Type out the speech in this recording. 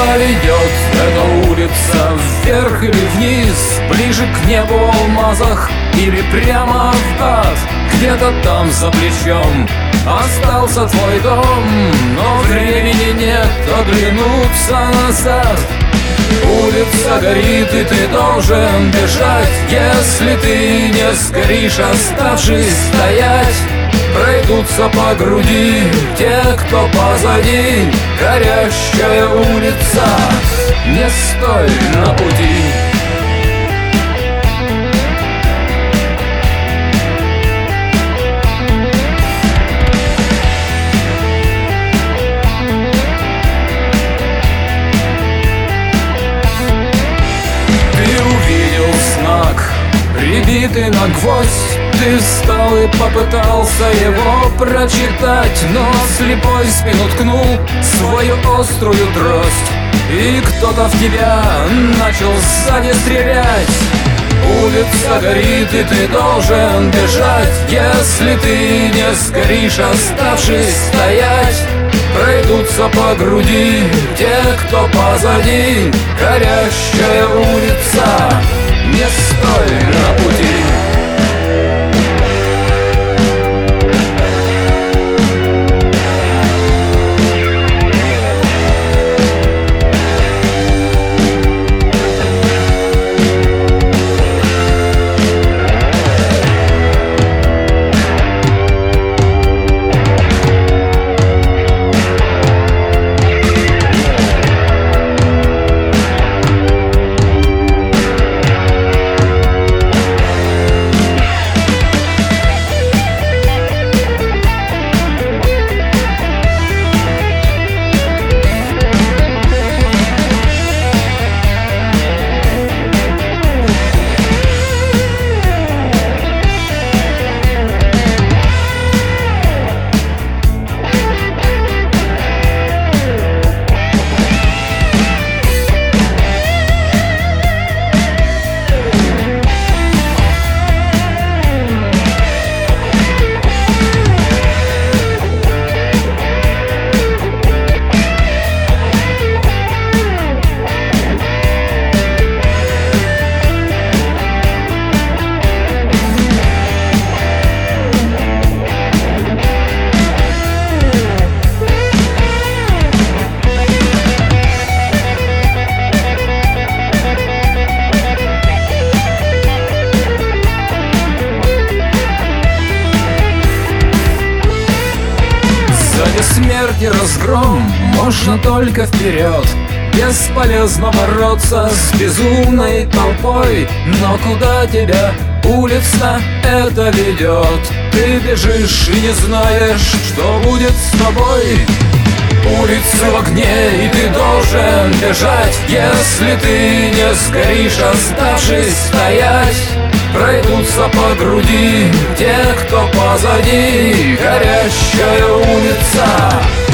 ведет эта улица, вверх или вниз, ближе к небу в алмазах или прямо в ад? Где-то там за плечом остался твой дом, но времени нет оглянуться назад. Улица горит, и ты должен бежать. Если ты не сгоришь, оставшись стоять, пройдутся по груди те, кто позади. Горящая улица, не стой на пути. Прибитый на гвоздь, ты встал и попытался его прочитать, но слепой спину ткнул свою острую трость, и кто-то в тебя начал сзади стрелять. Улица горит, и ты должен бежать. Если ты не сгоришь, оставшись стоять, пройдутся по груди те, кто позади. Горящая улица, не стой на пути. Смерть и разгром, можно только вперед. Бесполезно бороться с безумной толпой. Но куда тебя улица это ведет? Ты бежишь и не знаешь, что будет с тобой. Улица в огне, и ты должен бежать. Если ты не сгоришь, оставшись стоять, пройдутся по груди те, кто позади. Горящая улица,